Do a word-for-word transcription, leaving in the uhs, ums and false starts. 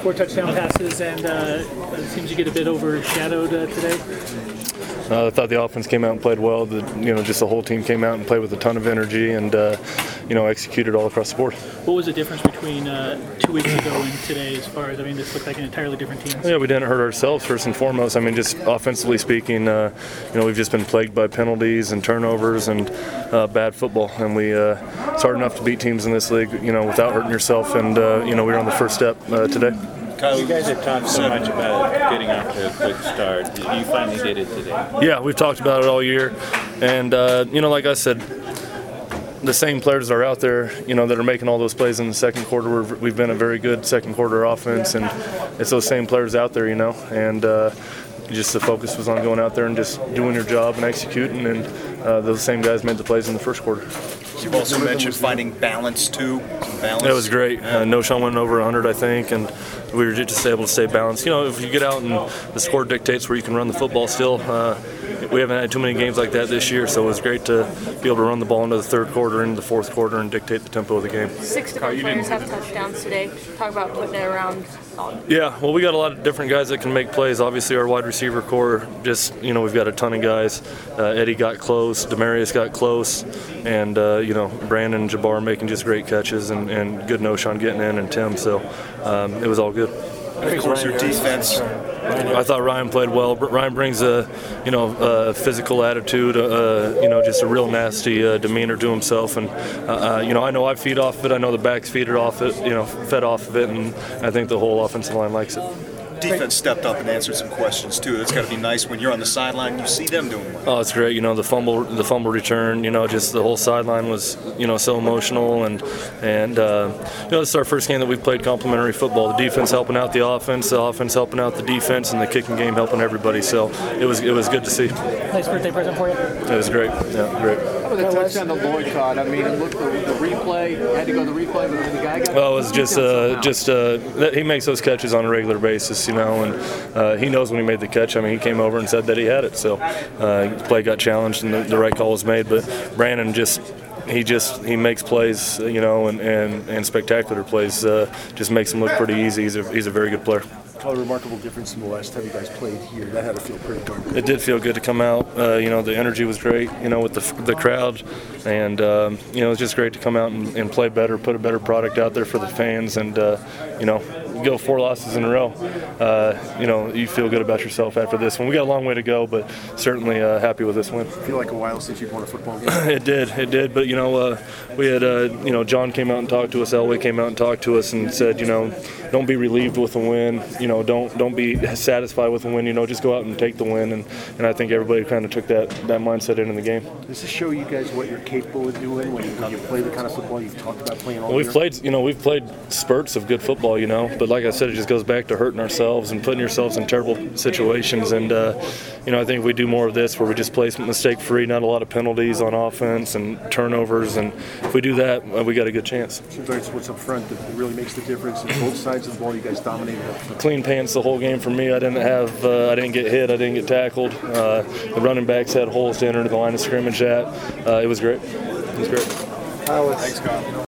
four touchdown passes, and uh, it seems you get a bit overshadowed uh, today. Uh, I thought the offense came out and played well. The, you know, just the whole team came out and played with a ton of energy, and uh, you know, executed all across the board. What was the difference between uh, two weeks ago and today? As far as I mean, this looked like an entirely different team. Yeah, we didn't hurt ourselves first and foremost. I mean, just offensively speaking, uh, you know, we've just been plagued by penalties and turnovers and uh, bad football, and we uh, it's hard enough to beat teams in this league, you know, without hurting yourself. And uh, you know, we were on the first step uh, today. Kyle, you guys have talked so much about getting off to a quick start. You finally did it today. Yeah, we've talked about it all year, and uh, you know, like I said, the same players are out there, you know, that are making all those plays in the second quarter. We're, we've been a very good second quarter offense, and it's those same players out there, you know, and uh, just the focus was on going out there and just doing your job and executing, and uh, those same guys made the plays in the first quarter. You've also mentioned finding balance too. Some balance. It was great. Uh, No-Sean went over one hundred, I think, and we were just able to stay balanced. You know, if you get out and the score dictates where you can run the football still, uh, we haven't had too many games like that this year, so it was great to be able to run the ball into the third quarter, into the fourth quarter, and dictate the tempo of the game. Six different players have touchdowns today. Talk about putting it around. Yeah, well, we got a lot of different guys that can make plays. Obviously, our wide receiver core, just, you know, we've got a ton of guys. Uh, Eddie got close, Demarius got close, and, uh, you know, Brandon and Jabbar making just great catches, and, and good No-Sean getting in, and Tim, so um, it was all good. Of course, your defense. I thought Ryan played well. Ryan brings a, you know, a physical attitude, uh, you know, just a real nasty uh, demeanor to himself. And uh, uh, you know, I know I feed off of it. I know the backs feed it off it. You know, fed off of it, and I think the whole offensive line likes it. Defense stepped up and answered some questions too. That's got to be nice when you're on the sideline. You see them doing well. Oh, it's great. You know, the fumble, the fumble return. You know, just the whole sideline was, you know, so emotional. And and uh, you know, this is our first game that we've played complementary football. The defense helping out the offense, the offense helping out the defense, and the kicking game helping everybody. So it was it was good to see. Nice birthday present for you. It was great. Yeah, great. How about the touchdown that Lloyd caught? I mean, look, the, the replay, had to go to the replay, but the guy got Well, it was just, uh, just uh, that he makes those catches on a regular basis, you know, and uh, he knows when he made the catch. I mean, he came over and said that he had it, so uh, the play got challenged and the, the right call was made. But Brandon just, he just, he makes plays, you know, and, and, and spectacular plays. Uh, just makes him look pretty easy. He's a, he's a very good player. A remarkable difference from the last time you guys played here. That had to feel pretty darn good. It did feel good to come out. Uh, you know, the energy was great, you know, with the the crowd. And, um, you know, it was just great to come out and, and play better, put a better product out there for the fans. And, uh, you know, go four losses in a row. Uh, you know, you feel good about yourself after this one. We got a long way to go, but certainly uh, happy with this win. Feel like a while since you've won a football game? It did, it did. But, you know, uh, we had, uh, you know, John came out and talked to us, Elway came out and talked to us and said, you know, don't be relieved with a win. You know, don't don't be satisfied with a win. You know, just go out and take the win. And, and I think everybody kind of took that, that mindset into the game. Does this show you guys what you're capable of doing when you, when you play the kind of football you've talked about playing all well, we've year? played, you know, we've played spurts of good football, you know. But like I said, it just goes back to hurting ourselves and putting yourselves in terrible situations. And, uh, you know, I think if we do more of this where we just play mistake-free, not a lot of penalties on offense and turnovers, and if we do that, we got a good chance. Seems like it's what's up front that really makes the difference. And both sides of the ball, you guys dominated. Clean pants the whole game for me. I didn't have, uh, I didn't get hit. I didn't get tackled. Uh, the running backs had holes to enter the line of scrimmage at. Uh, it was great. It was great. Thanks, Kyle.